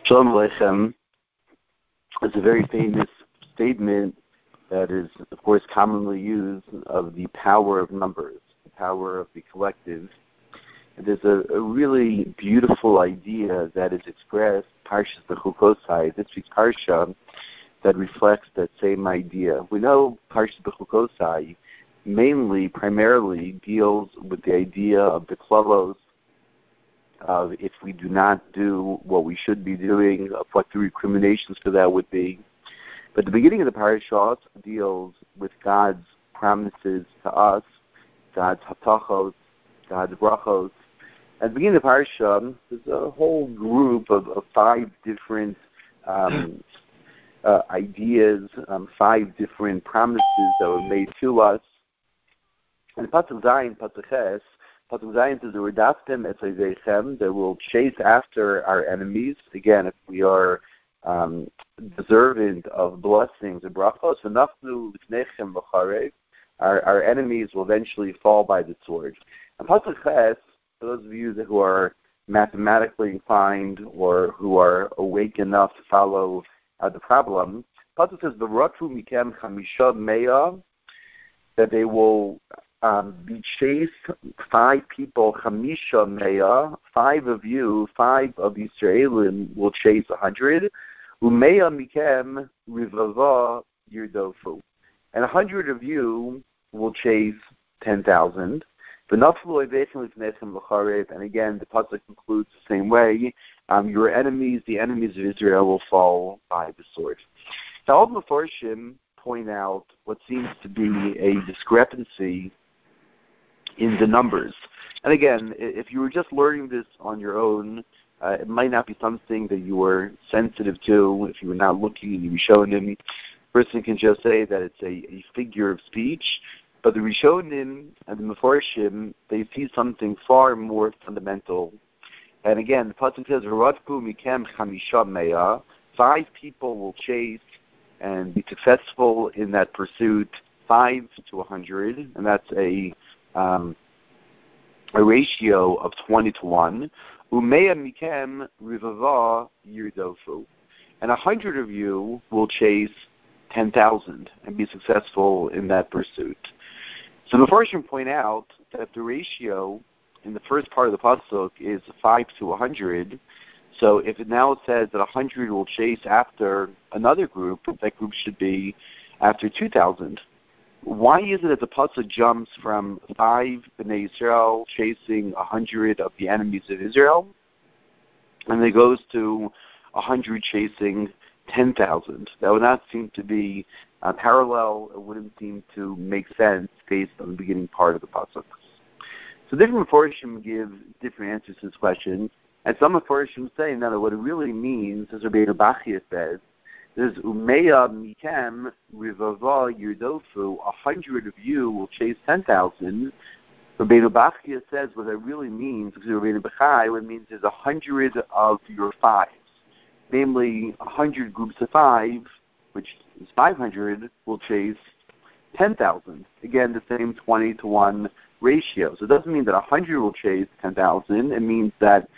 Shalom Aleichem is a very famous statement that is, of course, commonly used of the power of numbers, the power of the collective. And there's a really beautiful idea that is expressed, Parshas Bechukosai, this week's Parsha, that reflects that same idea. We know Parshas Bechukosai primarily deals with the idea of the klalos, of if we do not do what we should be doing, of what the recriminations for that would be. But the beginning of the parashah deals with God's promises to us, God's hatachos, God's brachos. At the beginning of the parashah, there's a whole group of 5 different ideas, 5 different promises that were made to us. And Pasuk Zayin, Pasuk Ches, Pasuk Zayin says, "U'redaftem et oivechem," that will chase after our enemies. Again, if we are deserving of blessings and brachos, v'naflu l'fnechem v'charev, our enemies will eventually fall by the sword. And Pasuk Ches, for those of you who are mathematically inclined or who are awake enough to follow the problem, Pasuk says, "V'ratu mikem chamisha meya," that they will be chased, 5 people, chamisha meya, 5 of you, 5 of Yisraelim will chase 100, umeya mikem rivava yirdofu, and 100 of you will chase 10,000. And again, the pasuk concludes the same way. Your enemies, the enemies of Israel, will fall by the sword. Now, all the Mefarshim point out what seems to be a discrepancy in the numbers. And again, if you were just learning this on your own, it might not be something that you were sensitive to. If you were not looking and you were showing him, a person can just say that it's a figure of speech. But the Rishonim and the Mefarshim, they see something far more fundamental. And again, the pasuk says, "V'radfu mikem chamisha meya," 5 people will chase and be successful in that pursuit, 5 to 100, and that's a ratio of 20 to 1. Umeya mikem rivava yirdofu, and 100 of you will chase 10,000 and be successful in that pursuit. So the Mefarshim point out that the ratio in the first part of the pasuk is 5 to 100. So if it now says that 100 will chase after another group, that group should be after 2,000. Why is it that the pasuk jumps from 5 Bnei Yisrael chasing 100 of the enemies of Israel, and then it goes to 100 chasing 10,000? That would not seem to be parallel. It wouldn't seem to make sense based on the beginning part of the pasuk. So different Mefarshim give different answers to this question, and some Mefarshim say that what it really means, as Rabbeinu Bachia says, is umeya mikem rivava yirdofu, 100 of you will chase 10,000. Rabbeinu Bachia says what it really means, because Rabbeinu Bachai, what it means is 100 of your 5s. Namely, 100 groups of 5, which is 500, will chase 10,000. Again, the same 20 to 1 ratio. So it doesn't mean that 100 will chase 10,000. It means that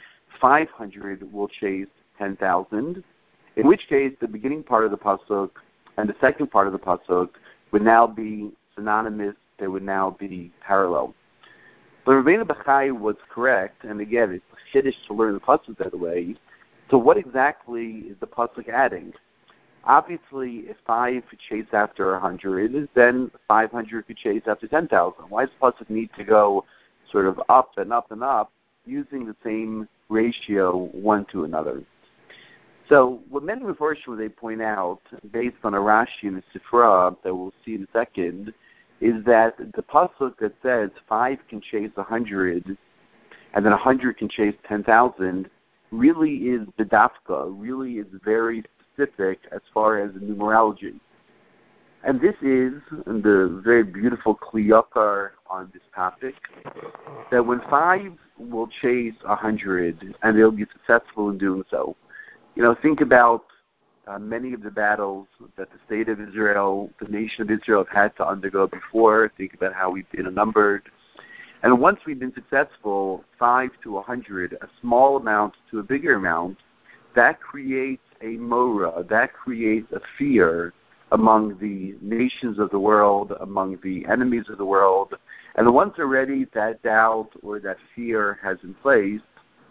500 will chase 10,000, in which case the beginning part of the pasuk and the second part of the pasuk would now be synonymous. They would now be parallel. But Rabbeinu Bachai was correct, and again, it's chiddush to learn the pasuk that way. So what exactly is the pasuk adding? Obviously, if 5 could chase after 100, then 500 could chase after 10,000. Why does the pasuk need to go sort of up and up and up using the same ratio one to another? So what many Mefarshim, they point out, based on a Rashi and a Sifra that we'll see in a second, is that the pasuk that says 5 can chase 100 and then 100 can chase 10,000 really is bedafka, really is very specific as far as the numerology. And this is the very beautiful kliyakar on this topic, that when 5 will chase 100 and they'll be successful in doing so. Think about many of the battles that the state of Israel, the nation of Israel have had to undergo before. Think about how we've been outnumbered. And once we've been successful, 5 to 100, a small amount to a bigger amount, that creates a mora, that creates a fear among the nations of the world, among the enemies of the world. And once already that doubt or that fear has been placed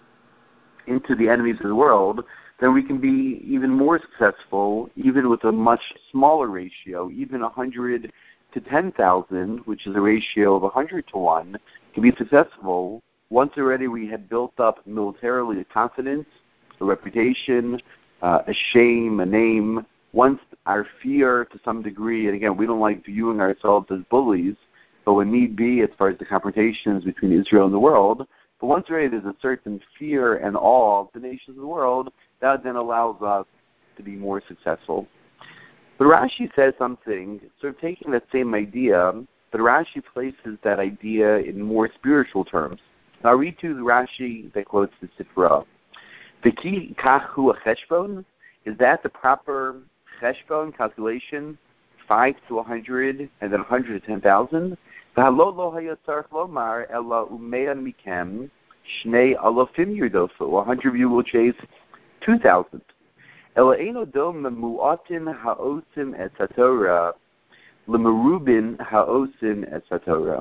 into the enemies of the world, then we can be even more successful, even with a much smaller ratio, even 100 to 10,000, which is a ratio of 100 to 1, can be successful once already we had built up militarily a confidence, a reputation, a shame, a name. Once our fear to some degree, and again, we don't like viewing ourselves as bullies, but when need be, as far as the confrontations between Israel and the world, but once already there's a certain fear and awe of the nations of the world, that then allows us to be more successful. But Rashi says something, sort of taking that same idea, but Rashi places that idea in more spiritual terms. Now, I'll read to the Rashi that quotes the Sifra. V'ki kachu a cheshbon, is that the proper cheshbon calculation? 5 to 100 and then 100 to 10,000? V'halo lo haya tzarich lomar ela umea mikem shnei alofim yirdofu. 100 of you will chase 2,000. Ela eino dom mu'atin ha'osim et satorah l'merubin ha'osim et satorah.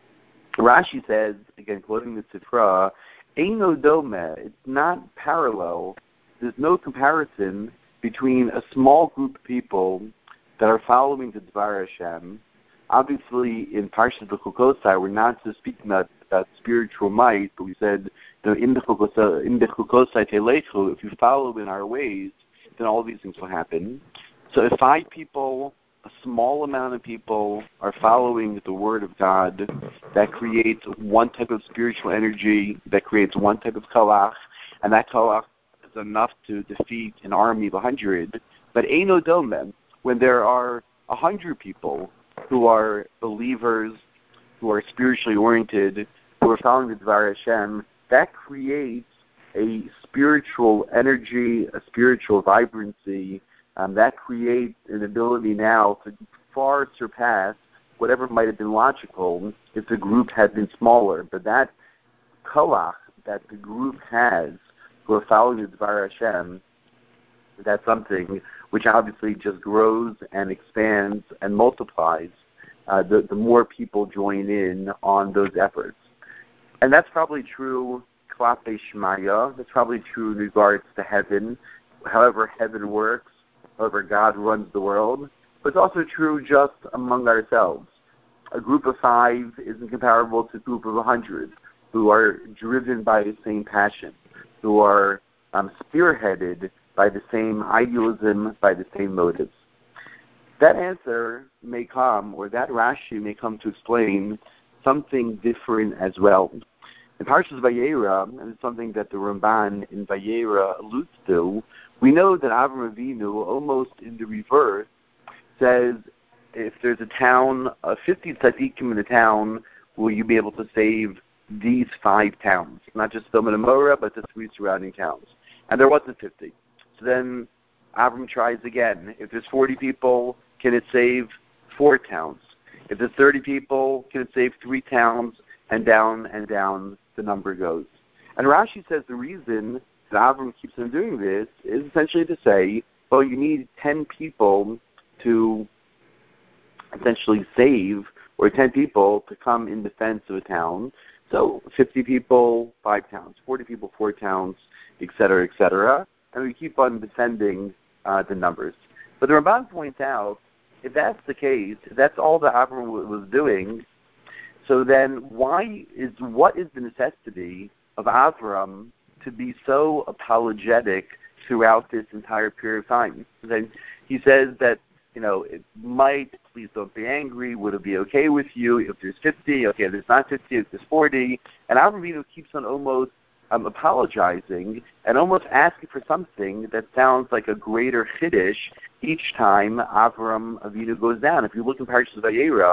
Rashi says, again quoting the Sifra, eino dome, it's not parallel, there's no comparison between a small group of people that are following the Dvar Hashem. Obviously, in Parshas B'Chukosai, we're not just speaking about spiritual might, but we said, in the Chukosai Telechu, if you follow in our ways, then all these things will happen. So if 5 people, a small amount of people, are following the Word of God, that creates one type of spiritual energy, that creates one type of kalach, and that kalach is enough to defeat an army of 100. But eino domem, when there are 100 people who are believers, who are spiritually oriented, who are following the Dvar Hashem, that creates a spiritual energy, a spiritual vibrancy, that creates an ability now to far surpass whatever might have been logical if the group had been smaller. But that koach that the group has who are following the Dvar Hashem, that's something which obviously just grows and expands and multiplies the more people join in on those efforts. And that's probably true Klape Shmaya, that's probably true in regards to heaven, however heaven works, however God runs the world, but it's also true just among ourselves. A group of 5 isn't comparable to a group of 100 who are driven by the same passion, who are spearheaded by the same idealism, by the same motives. That answer may come, or that Rashi may come to explain something different as well. In Parshas Vayera, and it's something that the Ramban in Vayera alludes to, we know that Avraham Avinu, almost in the reverse, says, if there's a town, 50 tzaddikim in a town, will you be able to save these 5 towns? Not just Sodom and Gomorrah, but the 3 surrounding towns. And there wasn't 50. So then Avram tries again. If there's 40 people, can it save 4 towns? If there's 30 people, can it save 3 towns? And down the number goes. And Rashi says the reason that Avram keeps on doing this is essentially to say, well, you need 10 people to essentially save, or 10 people to come in defense of a town. So 50 people, 5 towns, 40 people, 4 towns, etc., etc. And we keep on defending the numbers. But the Ramban points out, if that's the case, if that's all that Avram was doing, so then what is the necessity of Avram to be so apologetic throughout this entire period of time? Then he says that, it might, please don't be angry, would it be okay with you if there's 50, okay, if there's not 50, if there's 40, and Avram Avinu keeps on almost apologizing and almost asking for something that sounds like a greater chiddush each time Avram Avinu goes down. If you look in Parashas Vayera,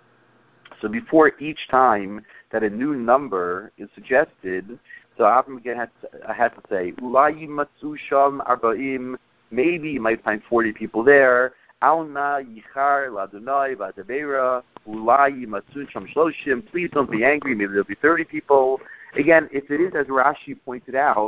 so before each time that a new number is suggested, so Avram again has to say, Ulai matzu sham arba'im, maybe you might find 40 people there. Al na yichar ladonai v'adavera, ulai matzu sham shloshim. Please don't be angry. Maybe there'll be 30 people. Again, if it is as Rashi pointed out,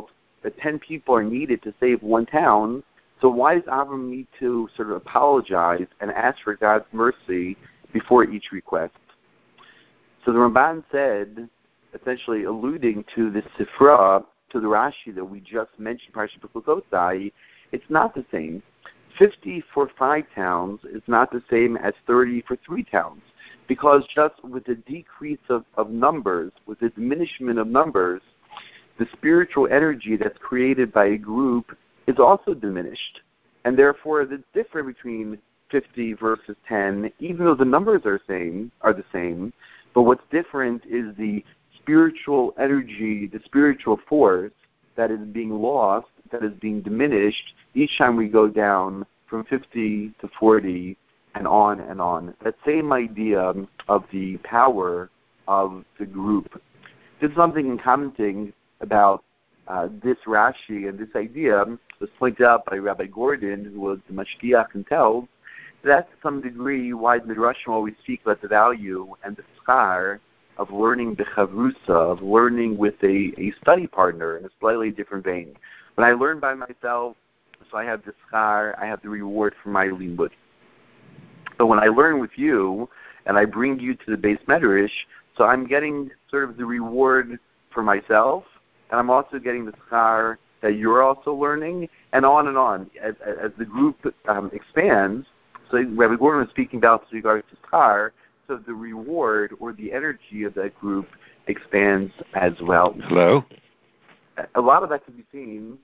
that 10 people are needed to save one town, so why does Avram need to sort of apologize and ask for God's mercy before each request? So the Ramban said, essentially alluding to the Sifra, to the Rashi that we just mentioned, Parashat Bechukotai, it's not the same. 50 for 5 towns is not the same as 30 for 3 towns, because just with the decrease of numbers, with the diminishment of numbers, the spiritual energy that's created by a group is also diminished. And therefore, the difference between 50 versus 10, even though the numbers are the same, but what's different is the spiritual energy, the spiritual force that is being lost, that is being diminished each time we go down from 50 to 40 and on and on. That same idea of the power of the group. This is something in commenting about this Rashi and this idea was pointed out by Rabbi Gordon, who was the Mashgiach and tells, that's to some degree why the Midrashim always speak about the value and the schar of learning the chavrusa, of learning with a study partner in a slightly different vein. When I learn by myself, so I have the schar, I have the reward for my limud. But when I learn with you, and I bring you to the base medrash, so I'm getting sort of the reward for myself, and I'm also getting the schar that you're also learning, and on and on. As the group expands, so Rabbi Gordon was speaking about with regards to schar, so the reward or the energy of that group expands as well. Hello? A lot of that can be seen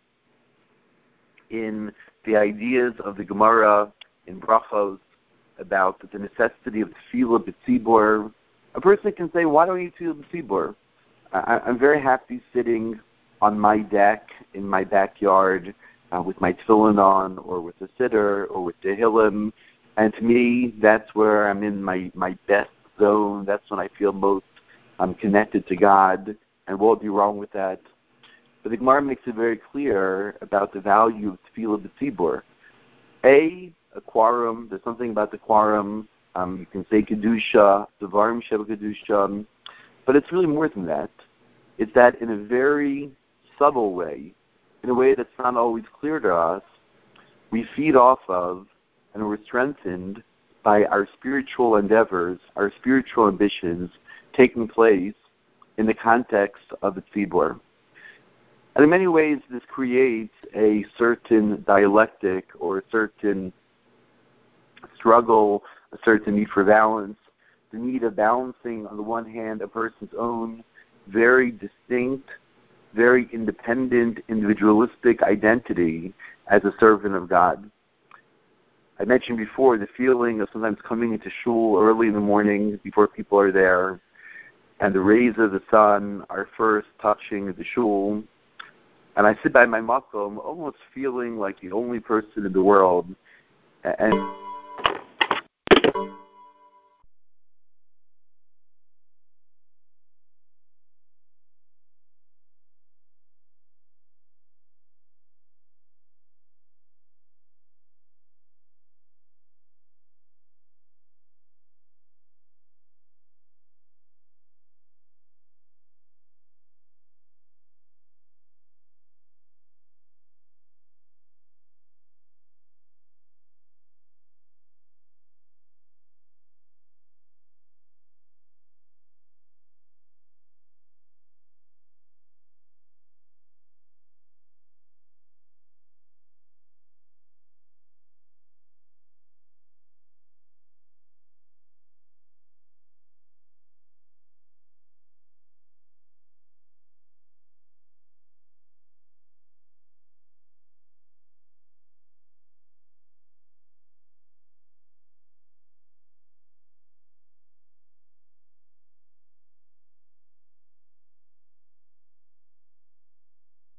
in the ideas of the Gemara in Brachos about the necessity of tefillah b'tzibur. A person can say, why don't you tefillah b'tzibur? I'm very happy sitting on my deck in my backyard with my tefillin on, or with the siddur, or with Tehillim, and to me, that's where I'm in my best zone. That's when I feel most connected to God, and what would be wrong with that? But the Gemara makes it very clear about the value of tefillah b'tzibur. A quorum, there's something about the quorum. You can say kedusha, devarim sheba kedusha, but it's really more than that. It's that in a very subtle way, in a way that's not always clear to us, we feed off of and we're strengthened by our spiritual endeavors, our spiritual ambitions taking place in the context of the tzibur. And in many ways, this creates a certain dialectic or a certain struggle, a certain need for balance, the need of balancing, on the one hand, a person's own very distinct, very independent, individualistic identity as a servant of God. I mentioned before the feeling of sometimes coming into shul early in the morning before people are there, and the rays of the sun are first touching the shul, and I sit by my makom almost feeling like the only person in the world, and